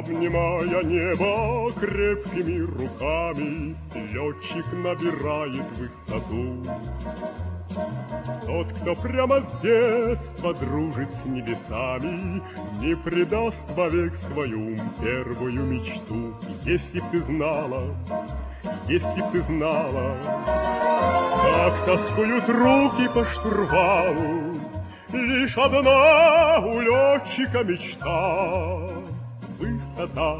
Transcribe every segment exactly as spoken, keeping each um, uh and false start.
Обнимая небо крепкими руками, летчик набирает высоту. Тот, кто прямо с детства дружит с небесами, не предаст вовек свою первую мечту. Если б ты знала, если б ты знала, как тоскуют руки по штурвалу, лишь одна у летчика мечта — высота,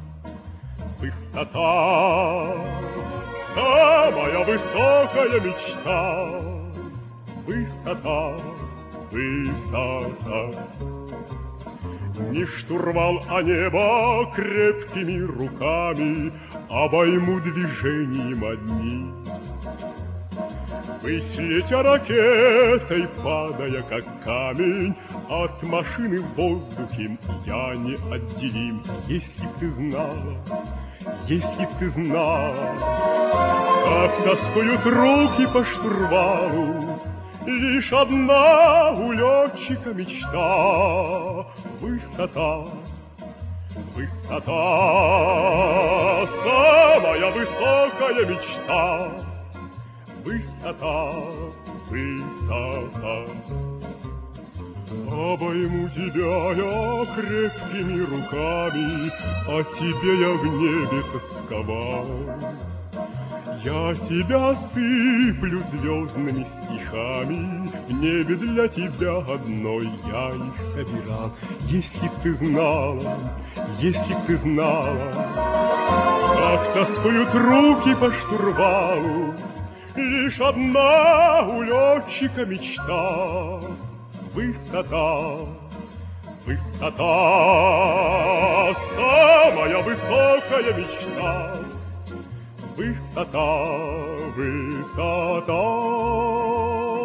высота, самая высокая мечта. Высота, высота. Не штурвал, а небо крепкими руками обойму движением одни. Ввысь летя ракетой, падая как камень, от машины в воздухе я не отделим. Если б ты знала, если б ты знала, как тоскуют руки по штурвалу, лишь одна у летчика мечта — высота, высота, самая высокая мечта. Высота, высота. Обойму тебя я крепкими руками, а тебе я в небе тосковал. Я тебя сыплю звездными стихами, в небе для тебя одной я их собирал. Если б ты знала, если б ты знала, как тоскуют руки по штурвалу, лишь одна у летчика мечта — высота, высота, самая высокая мечта. Высота, высота.